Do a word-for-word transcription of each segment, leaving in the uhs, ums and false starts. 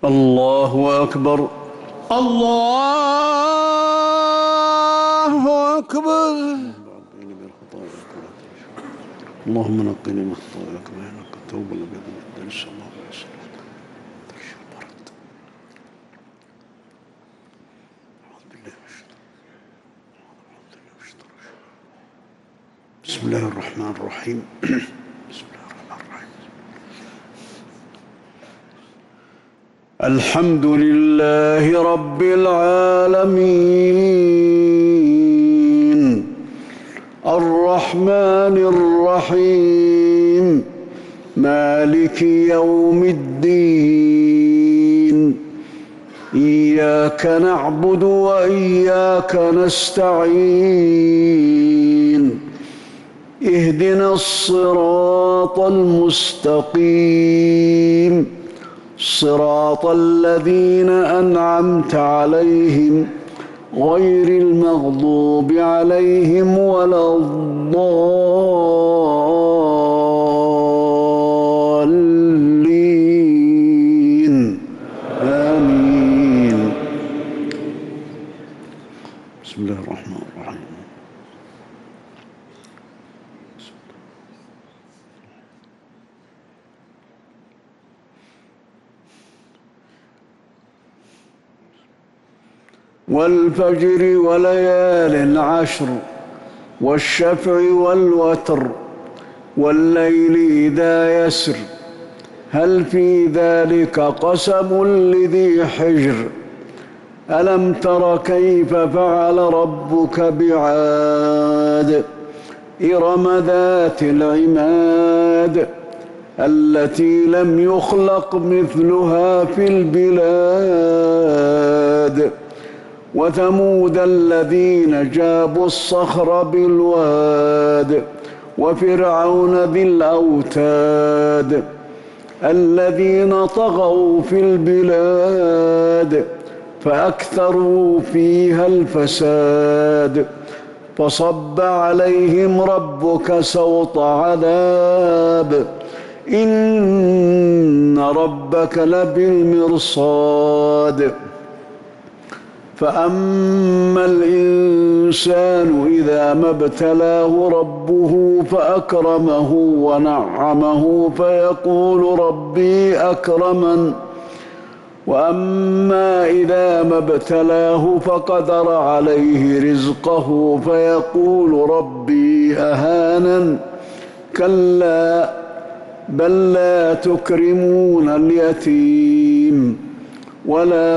الله أكبر. الله أكبر. اللهم نقني من خطاياي كما ينقى الثوب الأبيض من الدنس. اللهم صل بسم الله الرحمن الرحيم. بسم الله الرحمن الرحيم. الحمد لله رب العالمين الرحمن الرحيم مالك يوم الدين إياك نعبد وإياك نستعين اهدنا الصراط المستقيم صراط الذين أنعمت عليهم غير المغضوب عليهم ولا الضالين آمين. بسم الله الرحمن الرحيم. والفجر وليال عشر والشفع والوتر والليل إذا يسر هل في ذلك قسم لذي حجر ألم تر كيف فعل ربك بعاد إرم ذات العماد التي لم يخلق مثلها في البلاد وثمود الذين جابوا الصخر بالواد وفرعون ذي الأوتاد الذين طغوا في البلاد فأكثروا فيها الفساد فصب عليهم ربك سوط عذاب إن ربك لبالمرصاد فأما الإنسان إذا ما ابتلاه ربه فأكرمه ونعمه فيقول ربي أكرمن وأما إذا ما ابتلاه فقدر عليه رزقه فيقول ربي أهانن كلا بل لا تكرمون اليتيم ولا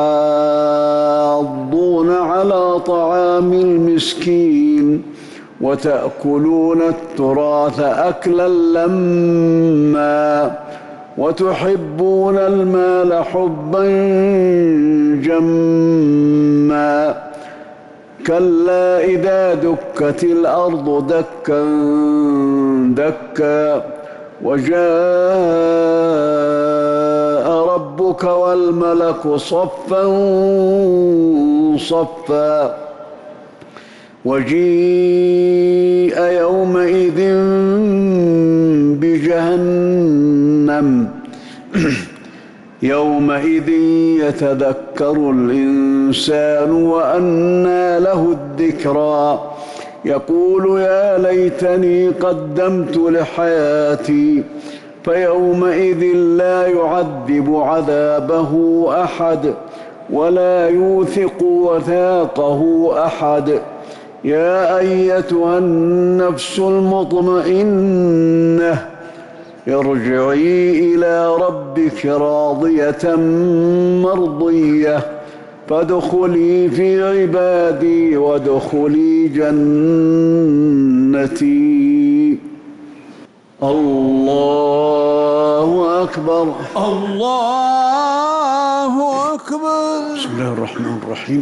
تحاضون على طعام المسكين وتأكلون التراث أكلا لما وتحبون المال حبا جما كلا إذا دكت الأرض دكا دكا وجاء ربك والملك صفا صفا وجيء يومئذ بجهنم يومئذ يتذكر الإنسان وأنى له الذكرى يقول يا ليتني قدمت لحياتي فيومئذ لا يعذب عذابه أحد ولا يوثق وثاقه أحد يا أيتها النفس المطمئنة ارجعي إلى ربك راضية مرضية فادخلي في عبادي وادخلي جنتي. الله أكبر. الله أكبر. بسم الله الرحمن الرحيم.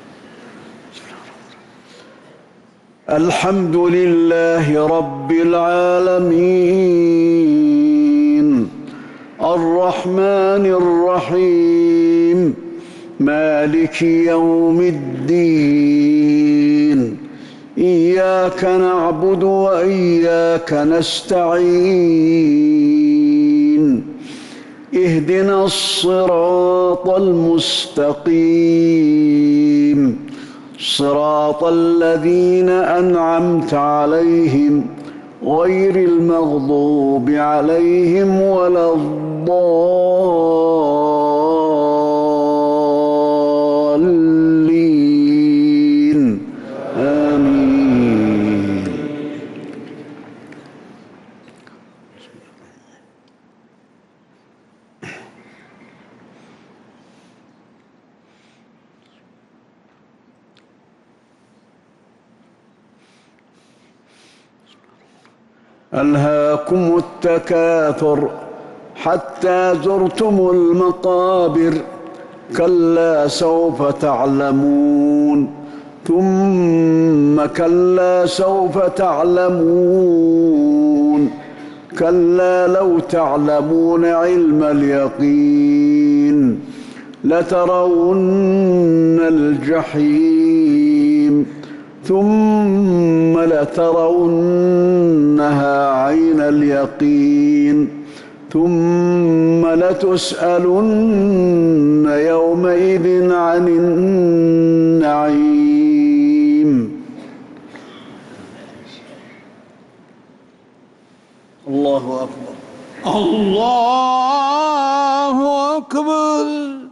الحمد لله رب العالمين الرحمن الرحيم مالك يوم الدين إياك نعبد وإياك نستعين اهدنا الصراط المستقيم صراط الذين أنعمت عليهم غير المغضوب عليهم ولا الضالين آمين. ألهاكم التكاثر حتى زرتم المقابر كلا سوف تعلمون ثم كلا سوف تعلمون كلا لو تعلمون علم اليقين لترون الجحيم ثم لترونها عين اليقين ثم لتسألن يومئذ عن النعيم. الله أكبر. الله أكبر.